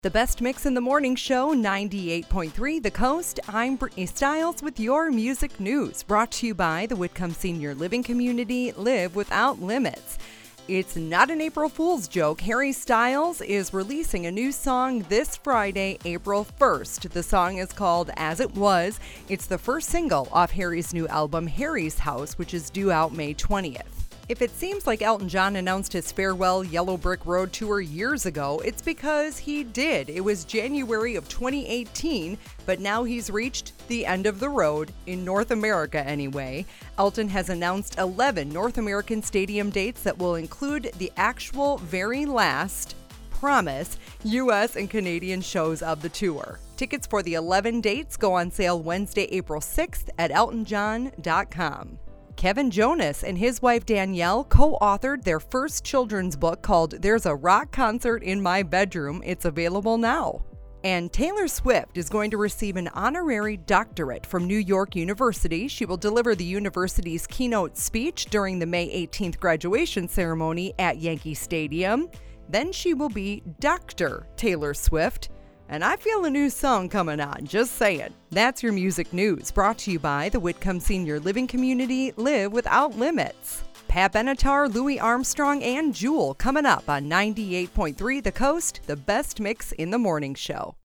The best mix in the morning show, 98.3 The Coast. I'm Brittany Stiles with your music news, brought to you by the Whitcomb Senior Living Community, Live Without Limits. It's not an April Fool's joke. Harry Styles is releasing a new song this Friday, April 1st. The song is called As It Was. It's the first single off Harry's new album, Harry's House, which is due out May 20th. If it seems like Elton John announced his farewell Yellow Brick Road tour years ago, it's because he did. It was January of 2018, but now he's reached the end of the road, in North America anyway. Elton has announced 11 North American stadium dates that will include the actual very last, promise, U.S. and Canadian shows of the tour. Tickets for the 11 dates go on sale Wednesday, April 6th at eltonjohn.com. Kevin Jonas and his wife Danielle co-authored their first children's book called There's a Rock Concert in My Bedroom. It's available now. And Taylor Swift is going to receive an honorary doctorate from New York University. She will deliver the university's keynote speech during the May 18th graduation ceremony at Yankee Stadium. Then she will be Dr. Taylor Swift. And I feel a new song coming on, just saying. That's your music news, brought to you by the Whitcomb Senior Living Community, Live Without Limits. Pat Benatar, Louis Armstrong, and Jewel coming up on 98.3 The Coast, the best mix in the morning show.